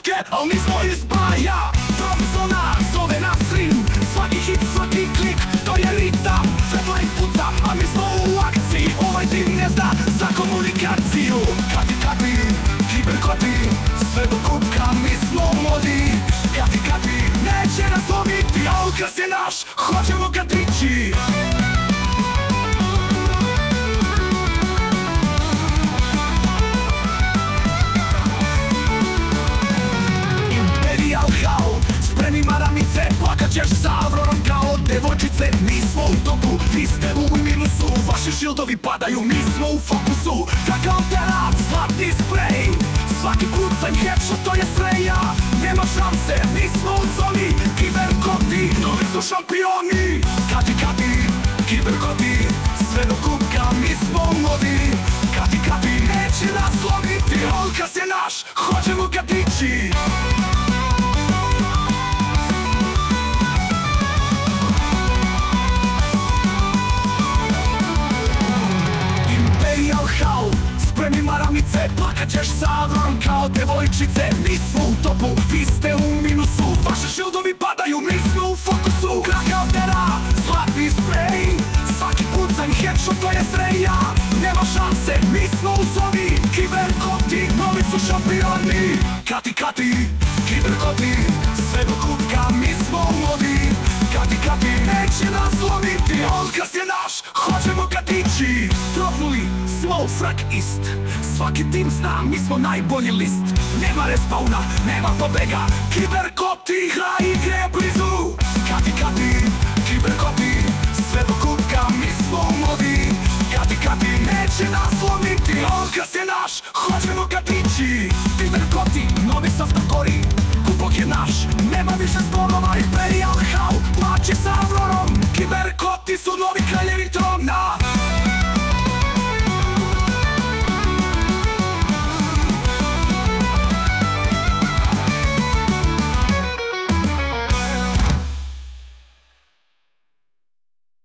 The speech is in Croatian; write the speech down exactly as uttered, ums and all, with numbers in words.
basket, al mi smo iz Baja. Thompsona zove nas Rim, svaki hit, svaki klik, to je ritam. Svetla ih puca, a mi smo u akciji, ovaj tim ne zna za komunikaciju. Kati kati, kiberkoti, sve do kubka mi smo u modi. Kati kati, neće nas lomiti, a ukras je naš, hoćemo ga dići. Spremi maramice, plakat ćeš sa Avrorom kao devojčice. Mi smo u toku, vi ste u minusu, vaši šildovi padaju, mi smo u fokusu. Kakav terac, zlatni sprej, svaki pucanj headshot, to je sreja. Nema šanse, mi smo u zoni, kiberkoti, novi su šampioni. Kati kati, kiberkoti, sve do kubka, mi smo u modi. Kati kati, neće nas slomiti, Olkas je naš, hoćemo ga dići. Spremi maramice, plakat ćeš sa Avrorom kao devojčice. Mi smo u topu, vi ste u minusu, vaši šildovi padaju, mi smo u fokusu. Krakao tera, zlatni sprej, svaki pucanj headshot, to je sreja. Nema šanse, mi smo u zoni, kiberkoti, novi su šampioni. Kati kati, kiberkoti, sve do kubka, mi smo u modi. Kati kati, neće nas slomiti, Olkas je naš, hoćemo ga dići. Dropnuli smo u frak ist, svaki tim zna, mi smo najbolji list. Nema respawna, nema pobega, kiberkoti, igra igre je blizu. Kati kati, kiberkoti, sve do kubka, mi smo u modi. Kati kati, neće nas slomiti, Olkas je naš, hoćemo ga dići. Kiberkoti, novi sastav gori, kubok je naš, nema više zborova, Imperial Hau, plaće sa